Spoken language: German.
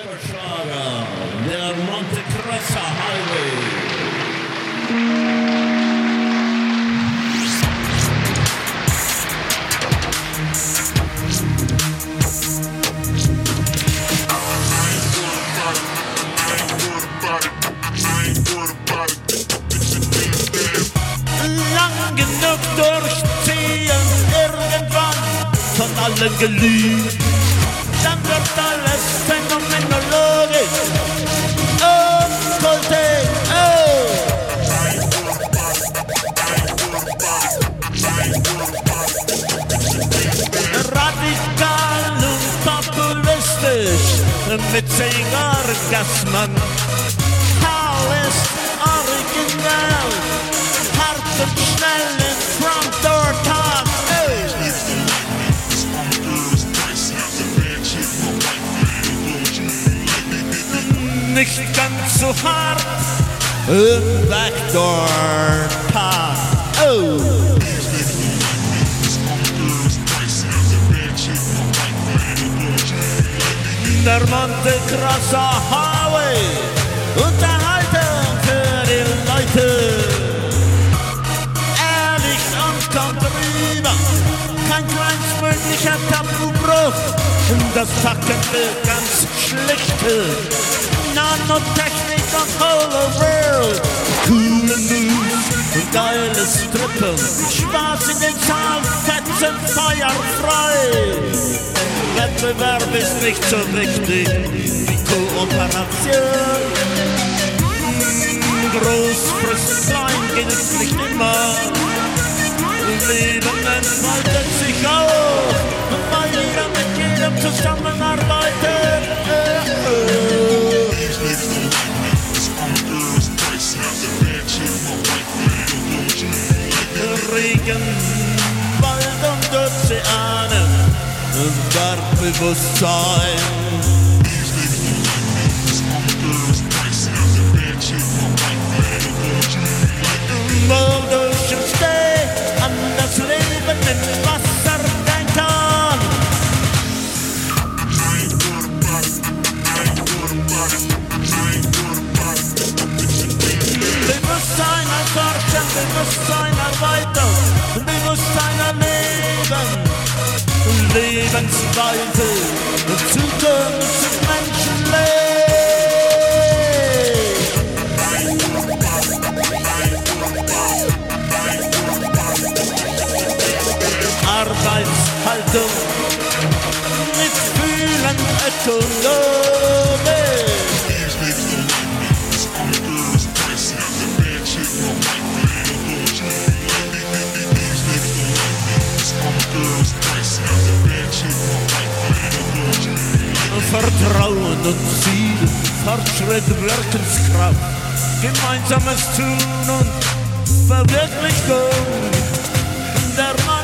Superschlager, der Monte Cressa Highway. Lang genug durchziehen, irgendwann von allen geliebt. Dann wird alles phänomenologisch und kultig, oh! Radikal und populistisch mit 10 Orgasmen. Hau ist originell, hart und schnell in Front Door Talk, oh! Nicht ganz so hart im Backdoor Talk, oh! Der Monte Cressa Highway, Unterhaltung für die Leute. Ehrlich und kommt rüber, kein kleinstmöglicher Tabubruch. Das Packen will ganz schlichte Nanotechnik und Whole World. Coole Moves, geiles Strippen, Spaß in den Saal, Fetzen, feuerfrei. Wettbewerb ist nicht so wichtig wie Kooperation. Groß frisst klein gilt nicht immer. Leben entfaltet sich auch, weil jeder mit jedem zusammenarbeitet. Regen, Wald und Ozeane, Wertbewusstsein. Wodurch entsteht an das Leben im Wasser denkt an. Bewusstsein erforschen, Bewusstsein erweitern, Bewusstsein erleben. Lebensweise und Zukunft des Menschenlebens. Arbeitshaltung mit Fühlen ökonomisch. Vertrauen und Ziel, Fortschritt, Wirkenskraft, gemeinsames Tun und Verwirklichung der